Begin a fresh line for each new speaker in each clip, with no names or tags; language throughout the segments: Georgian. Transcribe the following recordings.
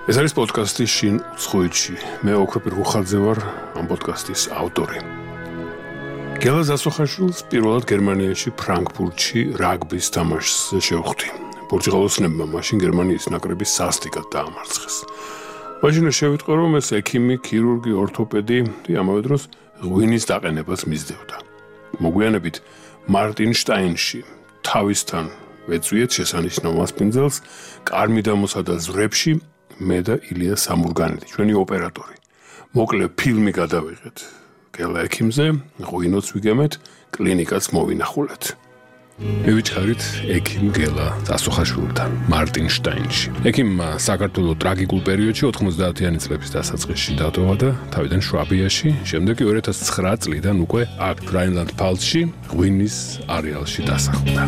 ეს არის პოდკასტი შინ უცხოეთში. მე ოქრო პირღუხაძე ვარ, ამ პოდკასტის ავტორი. გელა ზასუხაშვილს პირველად გერმანიაში ფრანკფურტში რაგბის თამაშს შევხვდი. პორტუგალოსნებმა მაშინ გერმანიის ნაკრები სასტიკად დაამარცხეს. მაშინ შევიტყვე, რომ ეს ექიმი, ქირურგი, ორთოპედი ამავე დროს ღვინის დაყენებას მისდევდა. მოგვიანებით მარტინშტაინში თავისთან ვეწვიეთ შესანიშნავ მასპინძელს კარმიდამოსა და ზვრებში მე და ილია სამურგანელი, ჩვენი ოპერატორი. მოკლე ფილმი გადავიღეთ. გელა ექიმზე, ღვინოც ვიგემეთ, კლინიკაც მოვინახულეთ. მივიჩხარით ექიმ გელა ზასუხაშვილთან მარტინშტაინში. ექიმმა საქართველოს ტრაგიკულ პერიოდში 90-იანი წლების დასაწყისში დატოვა და თავიდან შვაბიაში, შემდეგ 2009 წლიდან უკვე აქ რაინლანდ-პფალცში ღვინის არეალში დასახლდა.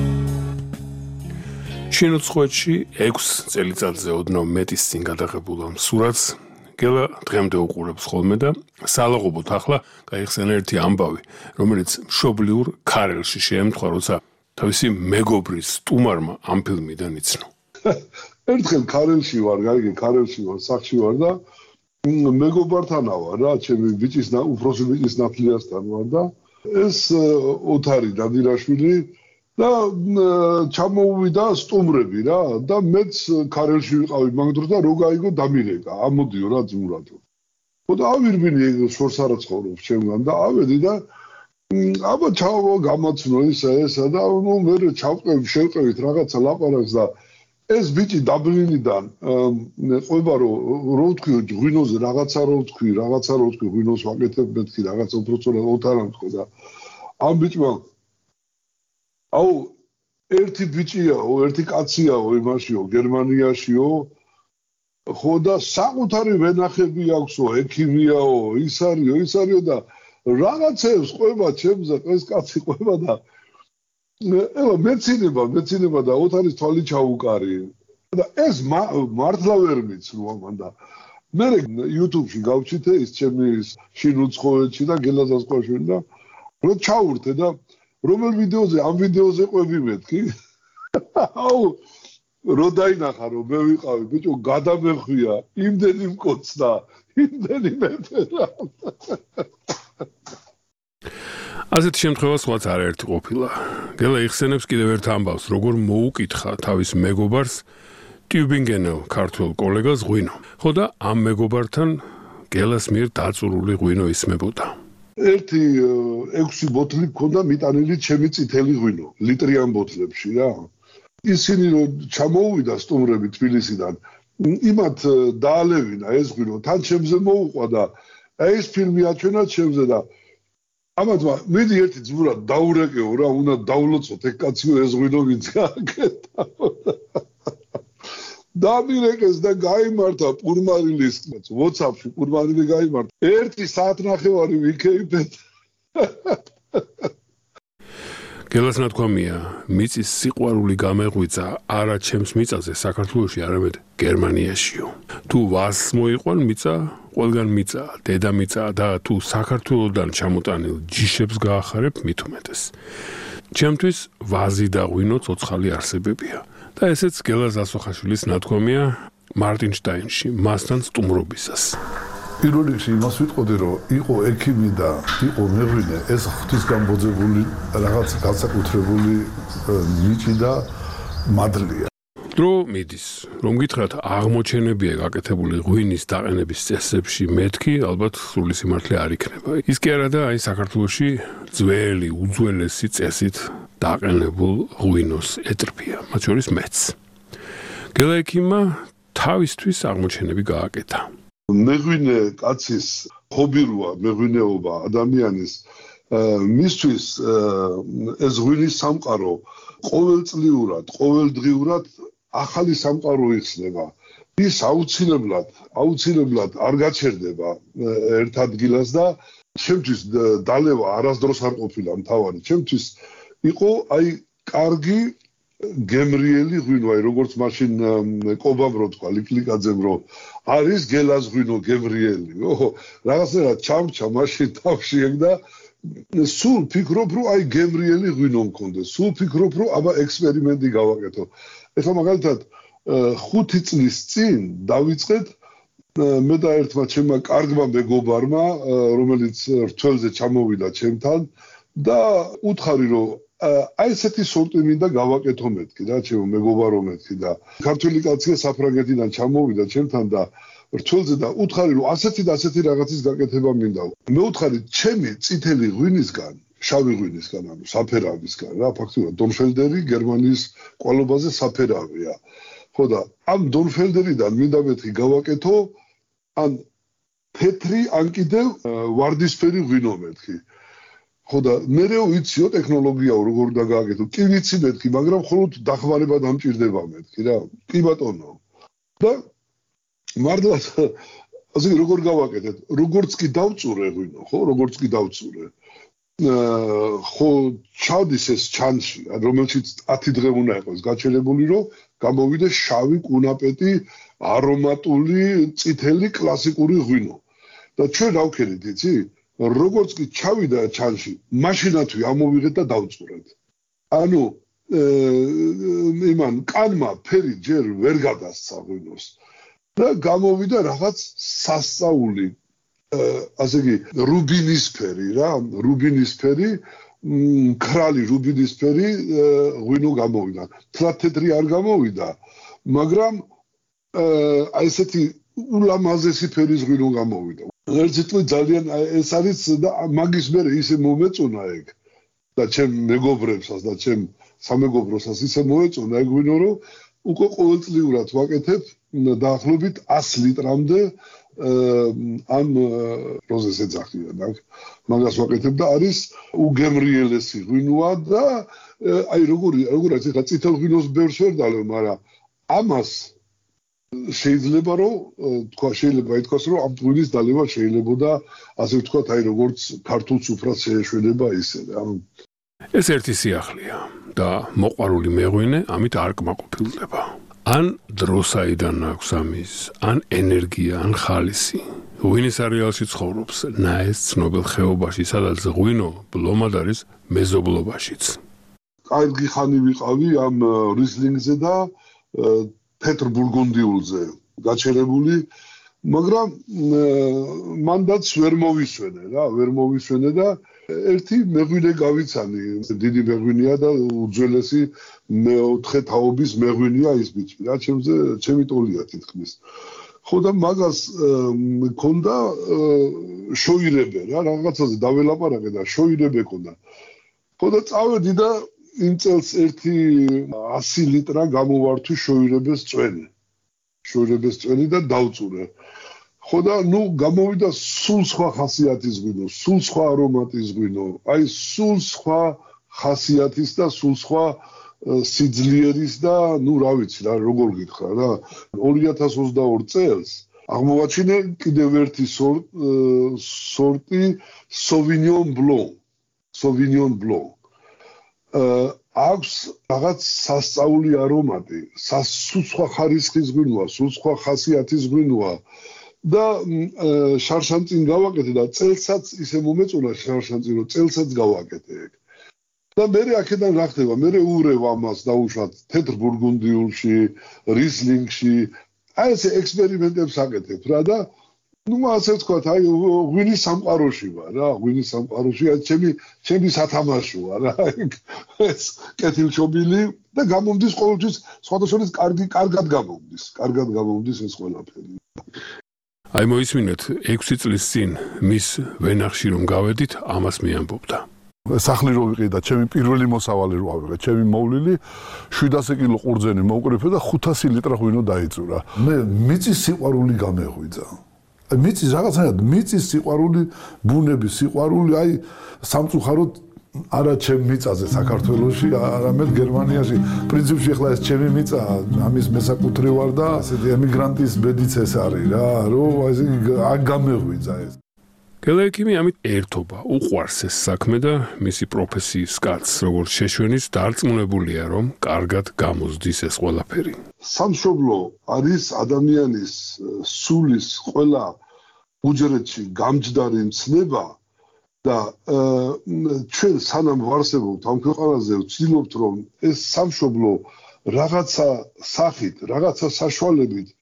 შინ უცხოეთში 6 წელიწადზე ოდნავ მეტის წინ გადაღებულ ამ სურათს გელა დღემდე უყურებს ხოლმე და სალაღობოთ ახლა გაიხსენა ერთი ამბავი, რომელიც მშობლიურ ქარელში შეემთხვა, როცა თავისი მეგობრის სტუმარმა ამ ფილმიდან იცნო.
ერთხელ ქარელში ვარ, ქარელში ვარ, სახში ვარ და მეგობართანა ვარ რა, ჩემი უფროსი ბიჭის ნათლიასთან ვარ და ეს ოთარი დადირაშვილი და ჩამოუვიდა სტუმრები რა და მეც ქარელში ვიყავი მაგ დროს და რო გაიგო დამირეკა, ამოდიო რა ძმურად. ხოდა ავირბინი შორს არა ცხოვრობს ჩემგან და ავედი და აბა ჩავა გამაცნო ესა და ნუ მე შევყევით რაღაცა ლაპარაკს და ეს ბიჭი დაბლინიდან ყვება რო ვთქვი ღვინოზე რაღაცა რო ვთქვი ღვინოს ვაკეთებ მეთქი რაღაცა უბრალოდ ოთარამ თქო და ამ ბიჭმა აუ ერთი ბიჭიაო, ერთი კაციაო იმაშიო, გერმანიაშიო. ხო და საკუთარი ვენახები აქვსო, ექიმიაო, ის არისო და რაღაცებს ყვება ჩემზე, ეს კაცი ყვება და ელო მეცინება და ოთარის თვალი ჩაუკარი. და ეს მართლა ვერ ვიცნო ამან და მე YouTube-ში გავჩითე ის ჩემი შინ უცხოეთში და გელა ზასუხაშვილი და რო ჩაურთე და რომელ ვიდეოზე, ამ ვიდეოზე ყვები მეთქი? აუ, რო დაინახა, რომ მე ვიყავი, ბიჭო, გადამეხვია, იმდენი მკოცდა, იმდენი მეფერა.
ასეთ შემთხვევა სხვაც არაერთი ყოფილა. გელა იხსენებს კიდევ ერთ ამბავს, როგორ მოუკითხა თავის მეგობარს ტიუბინგენელ ქართველ კოლეგას ღვინო. ხო და ამ მეგობართან გელას მიერ დაწურული ღვინო ისმებოდა.
ერთი 6 ბოთლი მქონდა მიტანილი ჩემი წითელი ღვინო, ლიტრიან ბოთლებში რა. ისინი რომ ჩამოუვიდა სტუმრები თბილისიდან, იმათ დაალევინა ეს ღვინო, თან ჩემზე მოუყვა და ეს ფილმი აჩვენა ჩემზე და ამათმა მიდი ერთი ძმურად დაურეკეო რა, უნდა დავლოცოთ ეგ კაციო ეს ღვინო ვინც გააკეთა. დამირეკეს და გაიმართა პურმარილის WhatsApp-ში პურმარილი გაიმართა. 1 საათნახევარი ვიქეიფეთ.
გელას ნათქვამია, მიწის სიყვარული გამეღვიძა არა ჩემს მიწაზე საქართველოში, არამედ გერმანიაშიო. თუ ვას მოიყვან მიწა, ყველგან მიწა, დედამიწა და თუ საქართველოდან ჩამოტანილ ჯიშებს გაახარებ, მით უმეტეს. ჩემთვის ვაზი და ღვინო ცოცხალი არსებებია. და ესეც გელა ზასუხაშვილის ნათქვამია მარტინშტაინში, მასთან სტუმრობისას.
პირველ რიგში იმას ვიტყოდი, რომ იყო ექიმი და იყო მეღვინე, ეს ღვთისგამბოძებული რაღაც განსაკუთრებული ნიჭი და მადლია.
დრო მიდის, რომ გითხრათ აღმოჩენებია გაკეთებული ღვინის დაყენების წესებში მეთქი, ალბათ სრული სიმართლე არ იქნება. ის კი არა და აი საქართველოში ძველი, უძველესი წესით დაყენებულ ღვინოს ეტრფია, მათ შორის მეც. გელა ექიმმა თავისთვის აღმოჩენები გააკეთა.
მეღვინე კაცის ჰობი როა, მეღვინეობა ადამიანის მისთვის ეს ღვინის სამყარო ყოველდღიურად ახალი სამყარო იხსნება. ის აუცილებლად არ გაჩერდება ერთ ადგილას და ჩემთვის დალევა არასდროს არ ყოფილა მთავარი. ჩემთვის იყო აი კარგი გემრიელი ღვინო, აი როგორც მაშინ კობამ რო თქვა, ლიკლიკაძემ რო არის გელას ღვინო გემრიელი. რაღაცნაირად ჩამჩა მაშინ თავში ეგ და სულ ფიქრობ რომ აი გემრიელი ღვინო მქონდეს. სულ ფიქრობ რომ აბა ექსპერიმენტი გავაკეთო. ეხლა მაგალითად 5 წლის წინ დავიწყეთ მე და ერთმა ჩემმა კარგმა მეგობარმა, რომელიც რთველზე ჩამოვიდა ჩემთან და უთხარი რომ აი ესეთი სორტი მინდა გავაკეთო მეთქი რა, ჩემო მეგობარო მეთქი და ქართველი კაცია საფრანგეთიდან ჩამოვიდა ჩემთან და რთველზე და უთხარი რომ ასეთი და ასეთი რაღაცის გაკეთება მინდა. მე უთხარი ჩემი წითელი ღვინისგან, შავი ღვინისგან, ანუ საფერავისგან რა, ფაქტობრივად დონფელდერი გერმანიის ყვალობაზე საფერავია. ხო და ამ დონფელდერიდან მინდა მეთქი გავაკეთო ან თეთრი ან კიდევ ვარდისფერი ღვინო მეთქი. ხო და მერე ვიციო ტექნოლოგია როგორ უნდა გააკეთო. კი ვიცი მეთქი, მაგრამ მხოლოდ დახმარება დამჭირდება მეთქი რა. კი ბატონო. და მართლაც ასე როგორ გავაკეთეთ? როგორც კი დავწურე ღვინო, ხო, როგორც კი დავწურე. ხო ჩავდის ეს ჩანში, რომელშიც 10 დღე უნდა იყოს გაჩერებული, რომ გამოვიდა შავი კუნაპეტი არომატული წითელი კლასიკური ღვინო. და ჩვენ რა ვქენით, იცი? როგორც კი ჩავიდა ჩანში, მაშინათვე ამოვიღეთ და დავწურეთ. ანუ იმან კანმა ფერი ჯერ ვერ გადასცა ღვინოს. და გამოვიდა რაღაც სასწაული, ასე იგი რუბინისფერი რა, რუბინისფერი, ქრალი რუბინისფერი ღვინო გამოვიდა. თლად თეთრი არ გამოვიდა, მაგრამ აი ესეთი ულამაზესი ფერის ღვინო გამოვიდა. ერთ სიტყვით ძალიან ეს არის და მაგის მერე ისე მომეწონა ეგ და ჩემ მეგობრებსაც და ჩემ სამეგობროსაც ისე მოეწონა ეგ ღვინო, რომ უკვე ყოველწლიურად ვაკეთებ დაახლოებით 100 ლიტრამდე ამ როზეს ეძახიან აქ მაგას ვაკეთებ და არის უგემრიელესი ღვინოა და აი როგორ ახლა წითელ ღვინოს ბევრს ვერ დალევ, მაგრამ ამას შეიძლება რომ შეიძლება ითქვას რომ ამ ღვინის დალევა შეიძლებოდა ასე ვთქვათ აი როგორც ქართულ სუფრას შეეშვება ისე რა.
ეს ერთი სიახლეა და მოყვარული მეღვინე ამით არ კმაყოფილდება. ან დროსაიდან აქვს ამის, ან ენერგია, ან ხალისი. ღვინის არეალში ცხოვრობს ნაეს ცნობილ ხეობაში, სადაც ღვინო ბლომად არის მეზობლობაშიც.
კარგი ხანი ვიყავი ამ რისლინგზე და თეთრ ბურგუნდიულზე გაჩერებული, მაგრამ მანდაც ვერ მოვისვენე და ერთი მეღვინე გავიცანი, დიდი მეღვინეა და უძველესი მეოთხე თაობის მეღვინეა ის ბიჭი რა, ჩემი ტოლია თითქმის. ხო და მაგას მქონდა შოირებე რა, რაღაცაზე დაველაპარაკე და შოირებე ქონდა. ხო და წავედი და იმ წელს ერთი 100 ლიტრა გამოვართვი შოირებეს წვენი და დავწურე. ხო და ნუ გამოვიდა სულ სხვა ხასიათის ღვინო, სულ სხვა არომატის ღვინო, აი სულ სხვა ხასიათის და სულ სხვა სიძლიერის და ნუ რა ვიცი რა როგორ გითხრა რა 2022 წელს აღმოვაჩინე კიდევ ერთი სორტი Sauvignon Blanc. აქვს რაღაც სასწაული არომატი, სულ სხვა ხარისხის ღვინოა, სულ სხვა ხასიათის ღვინოა. და შარშანწინ გავაკეთე და წელსაც ისე მომეწონა შარშანწინ რომ წელსაც გავაკეთე ეგ. და მე აქედან რა ხდება? მე უვრევ ამას დაუშვათ თეთრ ბურგუნდიულში, რისლინგში. აი ესე ექსპერიმენტებს აკეთებ რა და ნუ ასე ვთქვათ, აი ღვინის სამყაროში ვარ რა, ღვინის სამყაროში, აი ჩემი სათამაშოა რა. ეს კეთილშობილი და გამომდის ყოველთვის სხვადასხვა კარგად გამომდის ეს ყველაფერი.
აი მოისმინეთ 6 წლის წინ მის ვენახში რომ გავედით, ამას მიამბობდა.
სახლი რო ვიყიდა, ჩემი პირველი მოსავალი რო ავიღე, ჩემი მოვლილი 700 კილო ყურძენი მოვკრიფე და 500 ლიტრა ღვინო დაიწურა. მე მიწის სიყვარული გამეღვიძა. მიწის რაღაცნაირად მიწის სიყვარული, ბუნების სიყვარული, აი სამწუხაროდ არა ჩემ მიწაზე საქართველოში, არამედ გერმანიაში. პრინციპში ახლა ეს ჩემი მიწა, ამის მესაკუთრე ვარ და ასეთი ემიგრანტის ბედიც ეს არის რა, რომ აი აქ გამეღვიძა ეს.
გელექიმი ამით ერთობა, უყვარს ეს საქმე და მისი პროფესიის კაცს, როგორც შეშვენის დარწმუნებულია, რომ კარგად გამოსდის ეს ყველაფერი.
სამშობლო არის ადამიანის სულის ყველა უჯრედში გამჯდარი მცნება და ჩვენ სანამ ვარსებობთ ამ ქვეყანაზე ვცდილობთ რომ ეს სამშობლო რაღაცა სახით, რაღაცა საშუალებით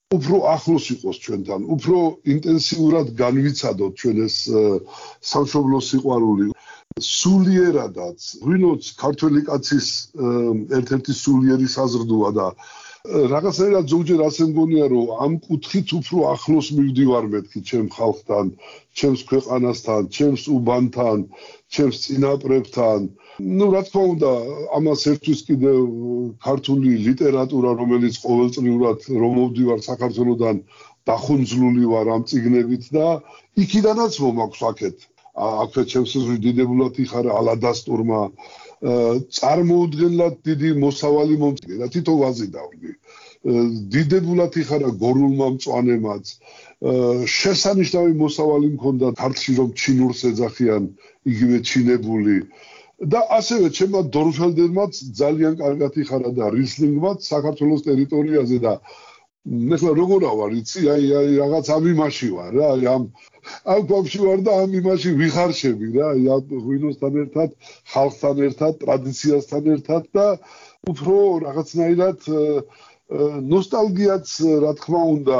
უფრო ახლოს იყოს ჩვენთან, უფრო ინტენსიურად განვიცადოთ ჩვენ ეს სამშობლოს სიყვარული. სულიერადაც, ვინც ქართველი კაცის ერთ-ერთი სულიერი საზრდოა და რაღაცნაირად ზოგჯერ ასე მგონია, რომ ამ კუთხით უფრო ახლოს მივდივარ მეთქი ჩემ ხალხთან, ჩემს ქვეყანასთან, ჩემს უბანთან, ჩემს წინაპრებთან. რა თქმა უნდა, ამას ერთვის კიდევ ქართული ლიტერატურა, რომელიც ყოველწლიურად რომ მოვდივარ საქართველოსთან დახუნძლული ვარ ამ წიგნებით და იქიდანაც მომაქვს აქეთ. აქვე ჩემს დიდებულად იხარა ალადასტურმა წარმოუდგენლად დიდი მოსავალი მომწია თითო ვაზი დავდი დიდებულად იხარა გორულმა მწვანემაც შესანიშნავი მოსავალი მქონდა ქართლში რომ ჩინურს ეძახიან იგივე ჩინებული და ასევე ჩემმა დორფელდერმაც ძალიან კარგად იხარა და რისლინგმაც საქართველოს ტერიტორიაზე და ნახე როგორ ვარ იცი აი რაღაც ამ იმაში ვარ რა ამ გვამში ვარ და ამ იმაში ვიხარშები რა აი ღვინოსთან ერთად ხალხთან ერთად ტრადიციასთან ერთად და უფრო რაღაცნაირად ნოსტალგიაც რა თქმა უნდა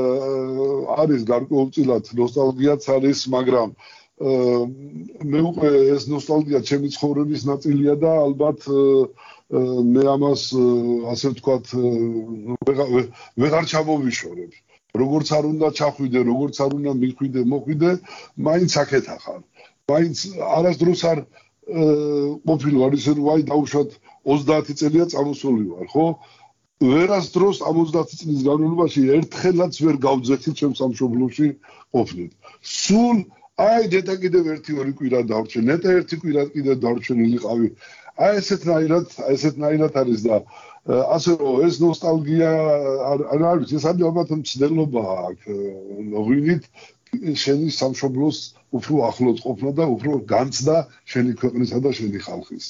არის გარკვეულწილად ნოსტალგიაც არის მაგრამ მე უკვე ეს ნოსტალგია ჩემი ცხოვრების ნაწილია და ალბათ მე ამას ასე ვთქვათ ვეღარ ჩამოვიშორებ. როგორც არ უნდა ჩახვიდე, როგორც არ უნდა მიხვიდე, მოხვიდე, მაინც აქეთა ხარ. მაინც არასდროს არ ყოფილვარ ისე რომ აი დაუშვათ 30 წელია წამოსული ვარ, ხო? ვერასდროს ამ 30 წლის განმავლობაში ერთხელაც ვერ გავძეხი ჩემ სამშობლოში ყოფნით. სულ აი დედა კიდევ ერთი-ორი კვირა დარჩენ, ნეტა ერთი კვირა კიდევ დარჩენილიყავი. აი ესეთნაირად არის და ასე რომ ეს ნოსტალგია არ არის ეს ალბათ მცდელობაა აქ ღვინით შენი სამშობლოს უფრო ახლოს ყოფნა და უფრო განცდა შენი ქვეყნისა და შენი ხალხის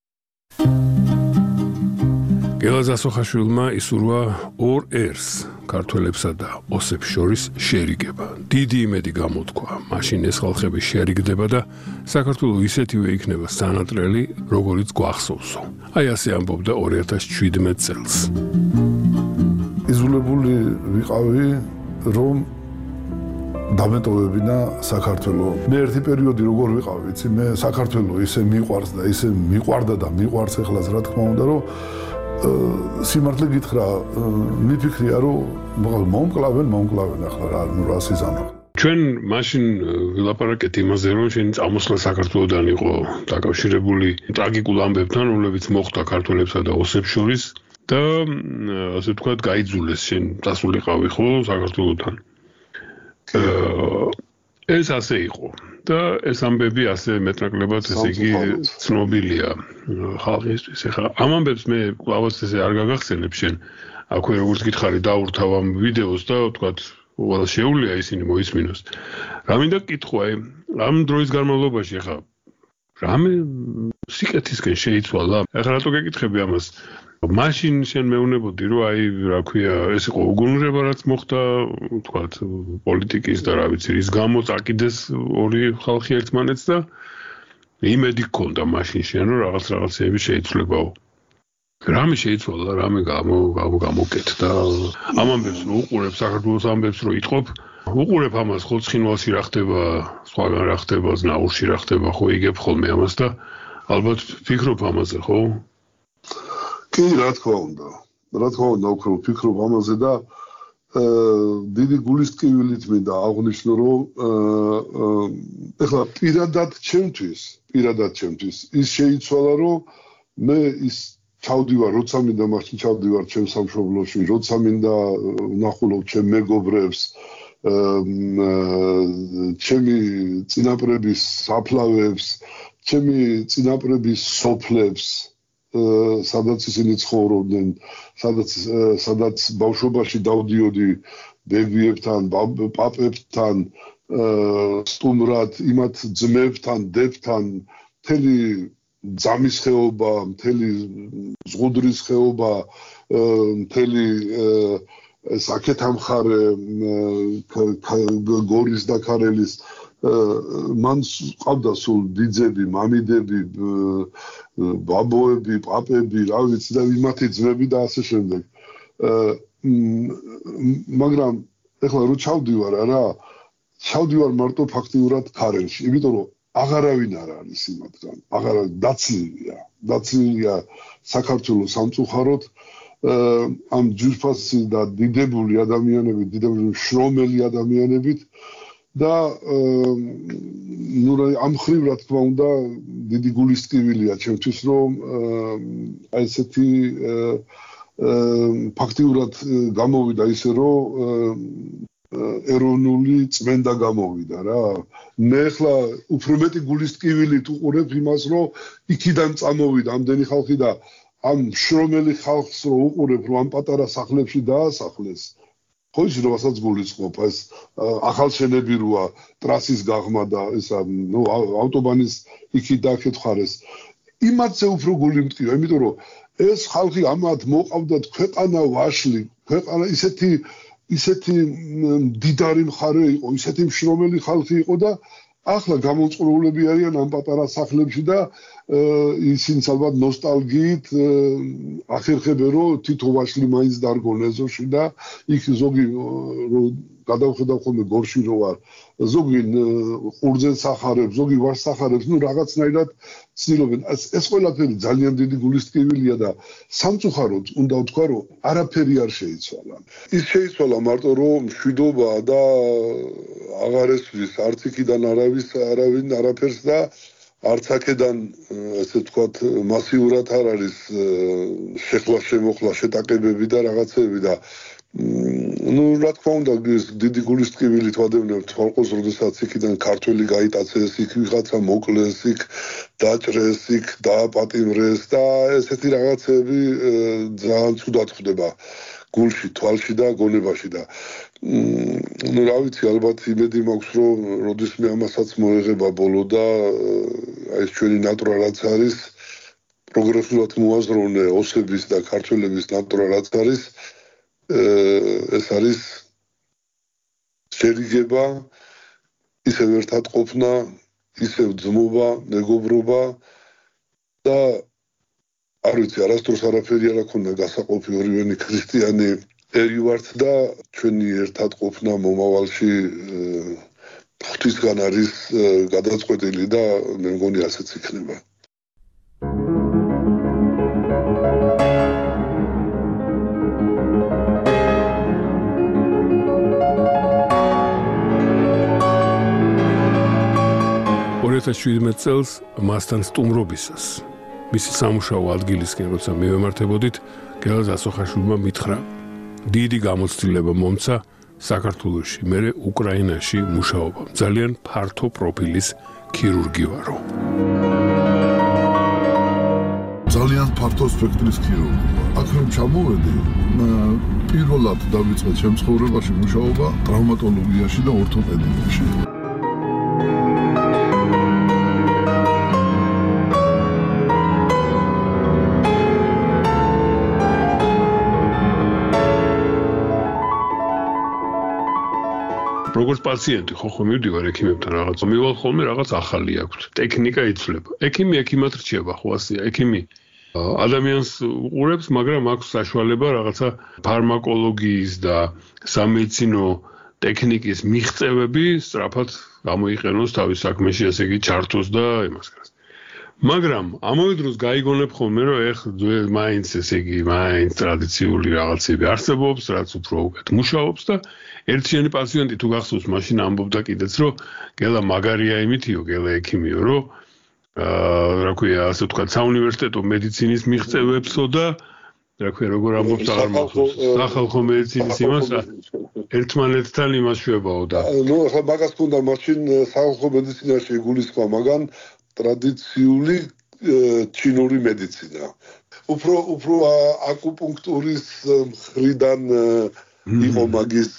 გელაზ ასოხაშვილმა ისურვა ორ ერს ქართველებსა და ოსებს შორის შერიგება. დიდი იმედი გამოთქვა, მაშინ ეს ხალხები შერიგდება და საქართველოს ისეთივე იქნება სანატრელი, როგორიც გვახსოვსო. აი ასე ამბობდა 2017 წელს.
იზოლებული ვიყავი, რომ დამეტოვებინა საქართველოს. მე ერთი პერიოდი როგორ ვიყავი, იცი, მე საქართველოს ისე მიყვარს და ისე მიყვარდა და მიყვარს ეხლაც რა თქმა უნდა, რომ სიმართლე გითხრა, მიფიქრია რომ მომკლავენ ახლა რა სიზამო.
ჩვენ მაშინ ვილაპარაკეთ იმაზე, რომ შენი წამოსვლა საქართველოსთან იყო დაკავშირებული ტრაგიკულ ამბებთან, რომლებიც მოხდა ქართველებსა და ოსებს შორის და ასე ვთქვათ, გაიძულეს შენ წასულიყავი ხო საქართველოსთან. ეს ასე იყო და ეს ამბები ასე მეტნაკლებად ესე იგი ცნობილია ხალხისთვის. ეხლა ამ ამბებს მე კლავაც ესე არ გაგახსენებ შენ. აქვე როგორც გითხარი დაურთავ ამ ვიდეოს და ვთქვათ, უბრალოდ შეუძლია ისინი მოისმინოს. რა მინდა კითხვა, ამ დროის განმავლობაში ეხლა რამე სიკეთისკენ შეიცვალა? ეხლა რატო გეკითხები ამას? მაშინ შენ მეუნებოდი რომ აი რა ქვია ეს იყო უგუნურება რაც მოხდა ვთქვათ პოლიტიკის და რა ვიცი რის გამოც აკიდეს ორი ხალხი ერთმანეთს და იმედი გქონდა მაშინ შენ რომ რაღაცეები შეიცვლებაო რამე შეიცვალა რამე გამოკეთდა ამ ამბებს რომ უყურებ საქართველოს ამბებს რომ იტყობ უყურებ ამას ხო ცხინვალში რა ხდება სხვაგან რა ხდება ზნაურში რა ხდება ხო იგებ ხოლმე ამას და ალბათ ფიქრობ ამაზე ხო
კი, რა თქმა უნდა, უფრო ვფიქრობ ამაზე და დიდი გულის ტკივილით მინდა აღვნიშნო, რომ ეხლა პირადად ჩემთვის ის შეიცვალა, რომ მე ის ჩავდივარ, როცა მინდა მაშინ ჩავდივარ ჩემ სამშობლოში, როცა მინდა ვნახულობ ჩემ მეგობრებს, ჩემი წინაპრების საფლავებს, ჩემი წინაპრების სოფლებს სადაც ისინი ცხოვრობდნენ, სადაც ბავშვობაში დავდიოდი ბებიებთან, პაპებთან, სტუმრად, იმათ ძმებთან, დებთან, მთელი ძამის ხეობა, მთელი ზღუდრის ხეობა, მთელი საკეთამხარე გორის და ქარელის მან ყავდა სულ დიძები, მამიდები, ბაბოები, პაპები, რა ვიცი და იმათი ძმები და ასე შემდეგ. მაგრამ ეხლა რო ჩავდივარ არა ჩავდივარ მარტო ფაქტიურად ქარელში იმიტომ რომ აღარავინ არ არის იმათგან აღარავინ დაცლილია საქართველოს სამწუხაროდ ამ ჯგუფასი და დიდებული ადამიანები დიდებული შრომელი ადამიანებით და ნუ ამ ხრივ რა თქმა უნდა დიდი გულისტკივილია ჩემთვის რომ აი ესეთი ფაქტიურად გამოვიდა ისე რომ ეროვნული წმენდა გამოვიდა რა მე ხლა უფრო მეტი გულისტკივილით უყურებ იმას რომ იქიდან წამოვიდა ამდენი ხალხი და ამ შრომელი ხალხს რო უყურებ რომ ამ პატარა სახლებში დაასახლეს ხო ის რასაც გულისხმობ ეს ახალშენები როა ტრასის გაღმა და ესა ნუ ავტობანის იქით დაკეთხარეს იმათზე უფრო გული მტკივა იმიტომ რომ ეს ხალხი ამათ მოყავდათ ქვეყანა ვაშლი ქვეყანა ისეთი დიდარი მხარე იყო ისეთი მშრომელი ხალხი იყო და ახლა გამოწყრულები არიან ამ პატარა სახლებში და ისინი ალბათ ნოსტალგიით ახერხებენ რომ თითო ვაშლი მაინც დარგონ ეზოში და იქ ზოგი გადავხედავ ხოლმე გორში რო ვარ ზოგი ყურძენს ახარებს ზოგი ვაშს ახარებს ნუ რაღაცნაირად ცდილობენ ეს ყველაფერი ძალიან დიდი გულისტკივილია და სამწუხაროდ უნდა ვთქვა რომ არაფერი არ შეიცვალა ის შეიცვალა მარტო რომ მშვიდობა და აღარ ესვის არც იქიდან არავინ არაფერს და არც აქედან ესე ვთქვათ მასიურად არ არის შეხლა შემოხლა შეტაკებები და რაღაცები და ну რა თქმა უნდა დიდი გულისტკივილით ვადევნებთ ხალხოს როდესაც იქიდან ქართველი გაიტაცეს იქ ვიღაცა მოკლეს იქ დაჭრეს იქ დააპატიმრეს და ესეთი რაღაცები ძალიან ცუდად ხდება გულში თვალში და გონებაში და ну რა ვიცი ალბათ იმედი მაქვს რომ როდესმე ამასაც მოეღება ბოლო და აი ეს ჩვენი ნატურა რაც არის პროგრესულად მოაზროვნე ოსების და ქართველების ნატურა რაც არის ეს არის შერიგება ისევ ერთად ყოფნა ისევ ძმობა მეგობრობა და არ ვიცი არასდროს არაფერი არ აქვს გასაყოფი ორივენი ქრისტიანი ერი ვართ და ჩვენი ერთად ყოფნა მომავალში ღვთისგან არის გადაწყვეტილი და მე მგონი ასეც იქნება
წელს მასთან სტუმრობისას მისი სამუშაო ადგილისკენ როცა მივემართებოდით გელა ზასოხაშვილმა მითხრა დიდი გამოცდილება მომცა საქართველოში მერე უკრაინაში მუშაობა ძალიან ფართო პროფილის ქირურგი ვარო
ძალიან ფართო სპექტრის ქირურგი აქ რომ ჩამოვედი პირველად დავიწყე ჩემ ცხოვრებაში მუშაობა ტრავმატოლოგიაში და ორთოპედიაში
როგორც პაციენტი ხო მივდივარ ექიმებთან რაღაც მივალ ხოლმე რაღაც ახალი აქვს ტექნიკა იცვლება ექიმად რჩება ხო ასეა ექიმი ადამიანს უყურებს მაგრამ აქვს საშუალება რაღაცა ფარმაკოლოგიის და სამედიცინო ტექნიკის მიღწევები სწრაფად გამოიყენოს თავის საქმეში ესე იგი ჩართოს და იმას გარს მაგრამ ამავე დროს გაიგონებ ხოლმე რომ მაინც ესე იგი მაინც ტრადიციული რაღაცები არსებობს რაც უფრო უკეთ მუშაობს და ერთიანი პაციენტი თუ გახსოვს მაშინ ამბობდა კიდეც რომ გელა მაგარია იმითიო გელა ექიმიო რომ რა ქვია ასე ვთქვათ საუნივერსიტეტო მედიცინის მიღწევებსო და რა ქვია როგორ ამბობს აღარ მახსოვს სახალხო მედიცინის იმას ერთმანეთთან იმას შვებაო და
ნუ ახლა მაგას თუნდა მაშინ სახალხო მედიცინაში გულისხმა მაგან ტრადიციული ჩინური მედიცინა უფრო აკუპუნქტურის მხრიდან იყო მაგის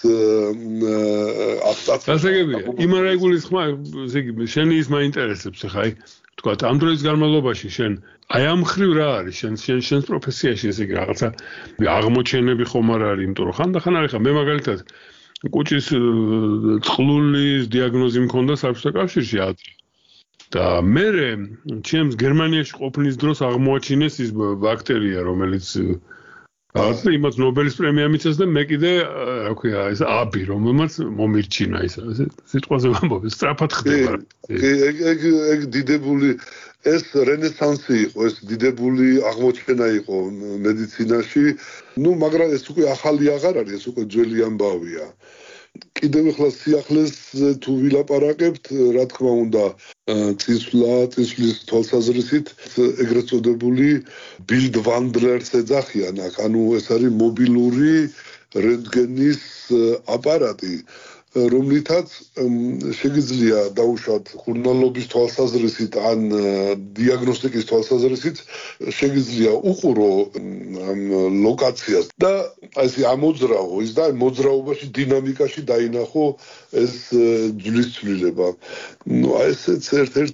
ასაგებია იმ არა იგულისხმა ესე იგი შენი ის მაინტერესებს ხა აი თქვა ამ დროის განმავლობაში შენ აი ამ ხრივ რა არის შენს პროფესიაში ესე იგი რაღაცა აღმოჩენები ხომ არ არის იმიტომ რომ ხანდახან არის ხა მე მაგალითად კუჭის წყლულის დიაგნოზი მქონდა საბჭოთა კავშირში ადრე და მე ჩემს გერმანიაში ყოფნის დროს აღმოაჩინეს ის ბაქტერია რომელიც და იმათ ნობელის პრემია მიცეს და მე კიდე რა ქვია ეს აბი რომელმაც მომირჩინა ის სიტყვაზე ვამბობ სწრაფად ხდება
ეგ დიდებული ეს რენესანსი იყო ეს დიდებული აღმოჩენა იყო მედიცინაში მაგრამ ეს უკვე ახალი აღარ არის ეს უკვე ძველი ამბავია კიდევ ახლა სიახლეს თუ ვილაპარაკებთ რა თქმა უნდა წისვლის თვალსაზრისით ეგრეთ წოდებული ბილდვანდლერს ეძახიან აქ ანუ ეს არის მობილური რენტგენის აპარატი რომლითაც შეგიძლია დაუშვათ ხურნალობის თვალსაზრისით ან დიაგნოსტიკის თვალსაზრისით შეგიძლია უყურო ლოკაციას და ასე ამოძრავო ის და მოძრაობაში დინამიკაში დაინახო ეს ძვლის ცვლილება. ესეც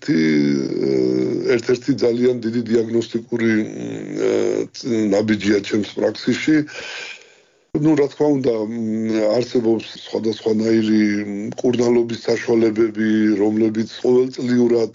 ერთ-ერთი ძალიან დიდი დიაგნოსტიკური ნაბიჯია ჩემს პრაქსისში. რა თქმა უნდა არსებობს სხვადასხვანაირი მკურნალობის საშუალებები, რომლებიც ყოველწლიურად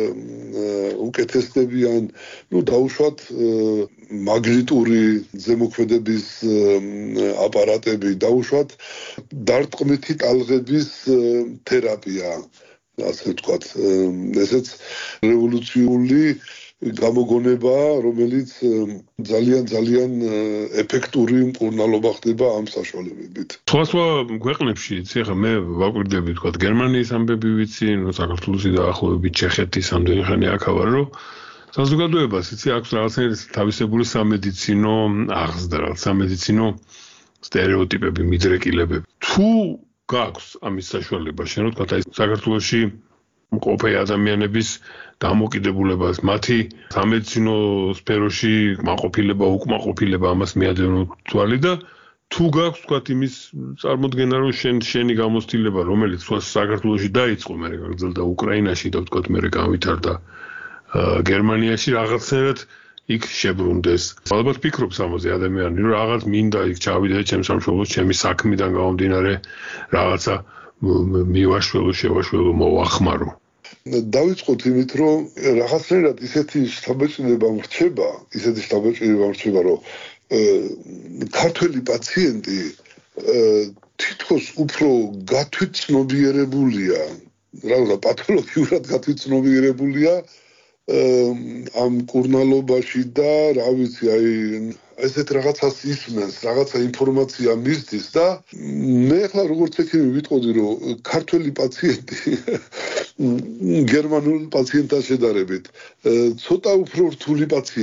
უკეთესდებიან, დაუშვათ მაგნიტური ზემოქმედების აპარატები, დაუშვათ დარტყმითი ტალღების თერაპია, ასე ვთქვათ, ესეც რევოლუციური გამოგონება, რომელიც ძალიან ეფექტური მკურნალობა ხდება ამ საშუალებებით.
სხვა ქვეყნებში, ეხლა მე ვაკვირდები, თქვა გერმანიის ამბები ვიცი, საქართველოსი დაახლოებით ჩეხეთის ამდენი ხანი აქ ვარ, რომ საზოგადოებას იცი აქვს რაღაცნაირი თავისებური სამედიცინო აღზრდა, სამედიცინო სტერეოტიპები, მიდრეკილებები. თუ გაქვს ამის საშუალება, შენ რა თქვა, საქართველოში მყოფი ადამიანების დამოკიდებულებას, მათი სამედიცინო სფეროში კმაყოფილება, უკმაყოფილება ამას მიადევნო თვალი და თუ გაქვს თქვა იმის წარმოდგენა, რომ შენი გამოცდილება, რომელიც საქართველოში დაიწყო, მე გაგრძელდა უკრაინაში და თქვა მე განვითარდა გერმანიაში რაღაცნაირად იქ შებრუნდეს. ალბათ ფიქრობს ამაზე ადამიანი, რომ რაღაც მინდა იქ ჩავიდე ჩემს სამშობლოში, ჩემი საქმიდან გამომდინარე რაღაცა მივაშველო, შევაშველო, მოვახმარო.
დავიწყოთ იმით, რომ რაღაცნაირად ისეთი შთაბეჭდილება მრჩება, რომ ქართველი პაციენტი თითქოს უფრო გათვითცნობიერებულია, რაღაცა პათოლოგიურად გათვითცნობიერებულია ამ მკურნალობაში და რა ვიცი, ესეთ რაღაცას ისმენს, რაღაცა ინფორმაცია მისდის და მე ახლა როგორც ექიმი ვიტყოდი, რომ ქართველი პაციენტი გერმანულ პაციენტთან შედარებით ცოტა უფრო რთული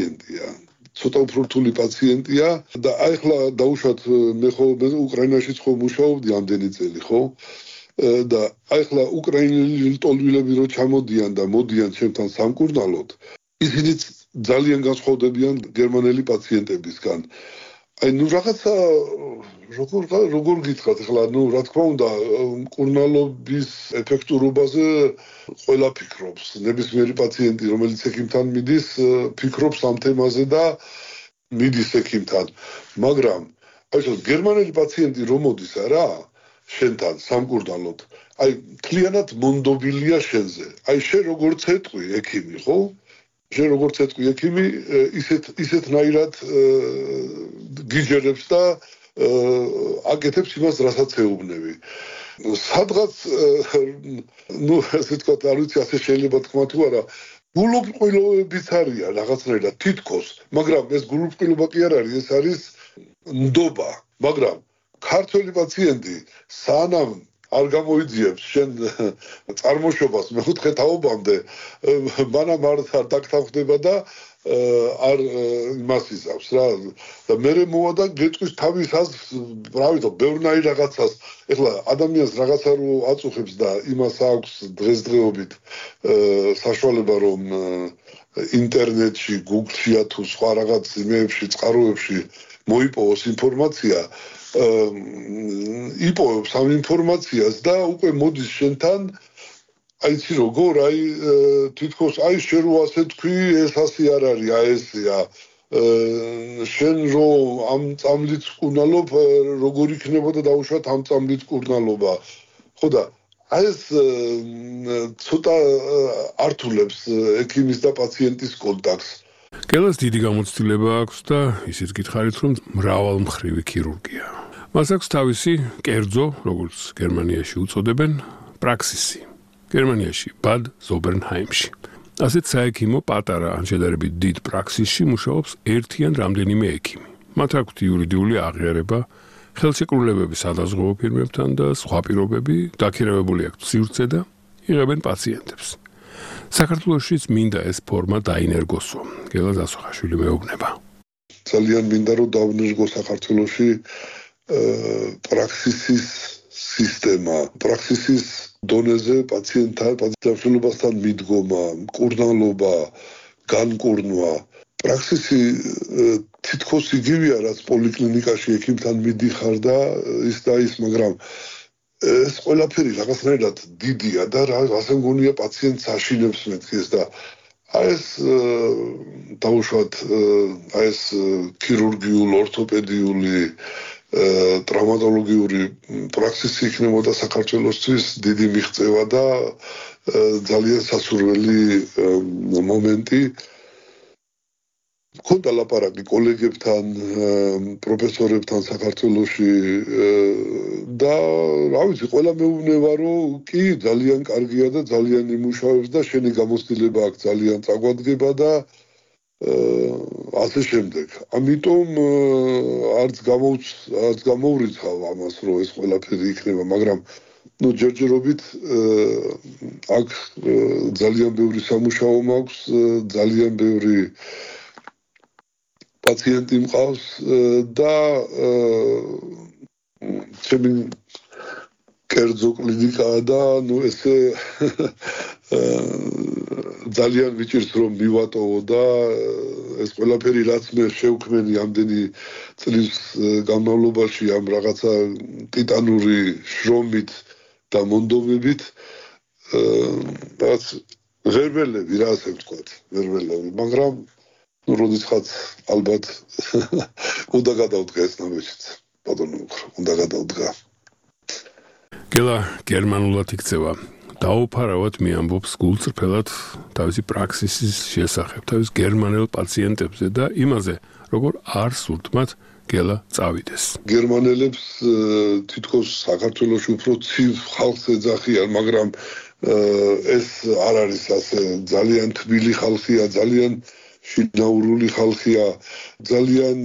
პაციენტია და ახლა დაუშვათ მე ხო უკრაინაშიც ხო მუშაობდი ამდენი წელი, ხო? და ახლა უკრაინელი ლტოლვილები რო ჩამოდიან და მოდიან ჩემთან სამკურნალოდ, ისინიც ძალიან განსხვავდებიან გერმანელი პაციენტებისგან. რაღაცა როგორ გითხრათ ახლა, რა თქმა უნდა, მკურნალობის ეფექტურობაზე ყველა ფიქრობს. ნებისმიერი პაციენტი, რომელიც ექიმთან მიდის, ფიქრობს ამ თემაზე და მიდის ექიმთან. მაგრამ გერმანელი პაციენტი რომ მოდის არა, შენთან სამკურნალოდ, მთლიანად მონდობილია შენზე. შენ როგორც ეტყვი ექიმი, ხო? შენ როგორც ეტყვი ექიმი, ისეთნაირად გიჯერებს და აკეთებს იმას, რასაც ეუბნები. სადღაც, ასე ვთქვათ, არ ვიცი, ასე შეიძლება თქვა თუ არა, გულუბრყვილობებიც არიან რაღაცნაირად თითქოს, მაგრამ ეს გულუბრყვილობა კი არ არის, ეს არის ნდობა, მაგრამ ქართველი პაციენტი სანამ არ გამოიძიებს შენ წარმოშობას მეხუთე თაობამდე მანამ არ დაგთავხდება და არ იმას იზავს რა და მე მოვა და გეტყვის თავის აზრს რა ვიცი ბევრნაირ რაღაცას ეხლა ადამიანს რაღაცა რო აწუხებს და იმას აქვს დღესდღეობით საშუალება რომ ინტერნეტში Google-ში თუ სხვა რაღაც იმეებში წყაროებში მოიპოვოს ინფორმაცია იპოვებს ამ ინფორმაციას და უკვე მოდის შენთან იცი როგორ თითქოს შენ რო ასე თქვი ეს ასე არ არის ესეა შენ რო ამ წამლით კურნალობ როგორ იქნებოდა დაუშვათ ამ წამლით კურნალობა ხო და ეს ცოტა ართულებს ექიმის და პაციენტის კონტაქტს
გელას დიდი გამოცდილება აქვს და ისიც გითხარით, რომ მრავალმხრივი ქირურგია. მას აქვს თავისი კერძო, როგორც გერმანიაში უწოდებენ, პრაქსისი. გერმანიაში, ბად ზობერნჰაიმში. ასეთ საექიმო პატარა ან შედარებით დიდ პრაქსისში მუშაობს ერთი ან რამდენიმე ექიმი. მათ აქვთ იურიდიული აღიარება, ხელშეკრულებები სადაზღვევო ფირმებთან და სხვა პირობები, დაქირავებული აქვთ სივრცე და იღებენ პაციენტებს. საქართველოშიც მინდა ეს ფორმა დაინერგოსო. გელა ზასუხაშვილი მეუბნება.
ძალიან მინდა რომ დავნერგო საქართველოში პრაქსისის სისტემა, პრაქსისის დონეზე პაციენტთან მიდგომა, მკურნალობა, განკურნვა. პრაქსისი თითქოს იგივეა, რაც პოლიკლინიკაში ექიმთან მიდიხარ და ის და ის, მაგრამ ეს ყველაფერი რაღაცნაირად დიდია და ასე მგონია პაციენტს აშინებს მეთქეს და ეს დაუშვათ ეს ქირურგიული, ორთოპედიული, ტრავმატოლოგიური პრაქსისი იქნებოდა საქართველოსთვის დიდი მიღწევა და ძალიან სასურველი მომენტი. მქონდა ლაპარაკი კოლეგებთან, პროფესორებთან საქართველოში და რა ვიცი, ყველა მეუბნება, რომ კი, ძალიან კარგია და ძალიან იმუშავებს და შენი გამოცდილება აქ ძალიან წაგვადგება და ასე შემდეგ. ამიტომ არც გამოვრიცხავ ამას, რომ ეს ყველაფერი იქნება, მაგრამ ჯერჯერობით აქ ძალიან ბევრი სამუშაო მაქვს, ძალიან ბევრი პაციენტი მყავს და ჩემი კერძო კლინიკაა და ესე ძალიან ვიჭირს რომ მივატოვო და ეს ყველაფერი რაც მე შევქმენი ამდენი წლის განმავლობაში ამ რაღაცა ტიტანური შრომით და მონდომებით რაც ღერბელები რა ასე ვთქვათ, ღერბელები, მაგრამ როდესაც ალბათ უნდა გადავდგა ეს ნამეშიც. ბატონო, უნდა გადავდგა.
გელა გერმანულად იქცევა. დაუფარავად მიამბობს გულწრფელად თავისი პრაქსისის შესახებ, თავის გერმანელ პაციენტებზე და იმაზე, როგორ არ სურთ მათ გელა წავიდეს.
გერმანელებს თითქოს საქართველოში უფრო ცივ ხალხს ეძახიან, მაგრამ ეს არ არის ასე ძალიან თბილი ხალხია, ძალიან შინაურული ხალხია, ძალიან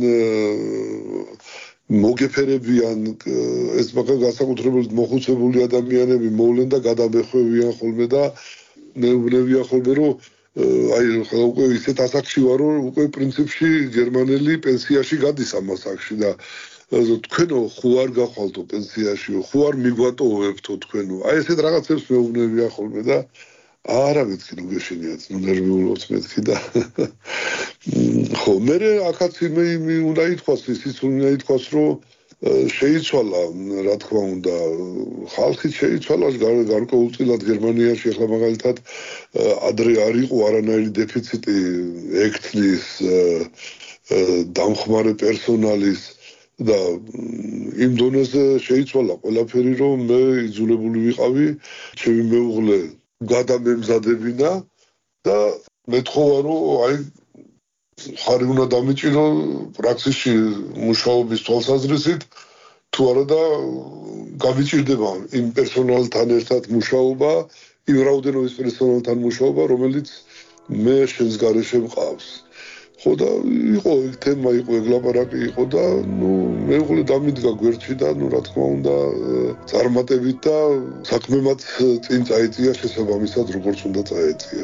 მოგეფერებიან, ეს განსაკუთრებით მოხუცებული ადამიანები მოვლენ და გადამეხვევიან ხოლმე და მეუბნებიან ხოლმე, რომ აი უკვე ისეთ ასაკში ვარ, რომ უკვე პრინციპში გერმანელი პენსიაში გადის ამ ასაკში და თქვენო ხო არ გახვალთო პენსიაში, ხო არ მიგვატოვებთო თქვენო. აი ესეთ რაღაცებს მეუბნებიან ხოლმე და არა მეთქი რომ გეშინიათ, ნერვიულობთ მეთქი და ხო, მე აქაც იმი უნდა ითქვას, ისიც უნდა ითქვას, რომ შეიცვალა, რა თქმა უნდა, ხალხი შეიცვალა გარკვეულწილად გერმანიაში, ახლა მაგალითად ადრე არ იყო არანაირი დეფიციტი ექთნის, დამხმარე პერსონალის და იმ დონეზე შეიცვალა ყველაფერი, რომ მე იძულებული ვიყავი, ჩემი მეუღლე გადამემზადებინა და მეთხოვა, რომ აი ხარი უნდა დამიჭირო პრაქსისში მუშაობის თვალსაზრისით, თუ არა და გამიჭირდება იმ პერსონალთან ერთად მუშაობა, იმ რაოდენობის პერსონალთან მუშაობა, რომელიც მე შენს გარეშე მყავს. ხო და იყო ეგ თემა, იყო ეგ ლაპარაკი იყო და მეუღლე დამიდგა გვერდში და რა თქმა უნდა წარმატებით და საქმემაც წინ წაიწია შესაბამისად როგორც უნდა წაეწია.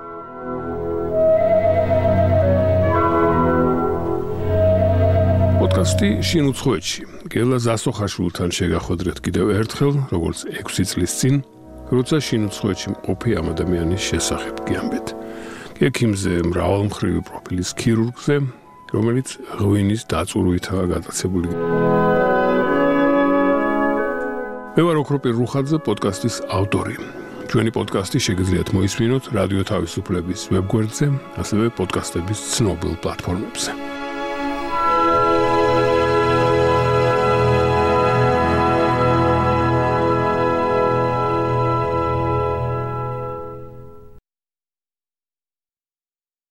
პოდკასტი შინ უცხოეთში. გელა ზასოხაშვილთან შეგახოდრეთ კიდევ ერთხელ, როგორც 6 წლის წინ, როცა შინ უცხოეთში მყოფი ამ ადამიანის შესახებ გიამბეთ. ექიმზე, მრავალმხრივი პროფილის ქირურგზე, რომელიც ღვინის დაწურვითაა გატაცებული. მე ვარ ოქროპირ რუხაძე, პოდკასტის ავტორი. ჩვენი პოდკასტი შეგიძლიათ მოისმინოთ რადიო თავისუფლების ვებგვერდზე, ასევე პოდკასტების ცნობილ პლატფორმებზე.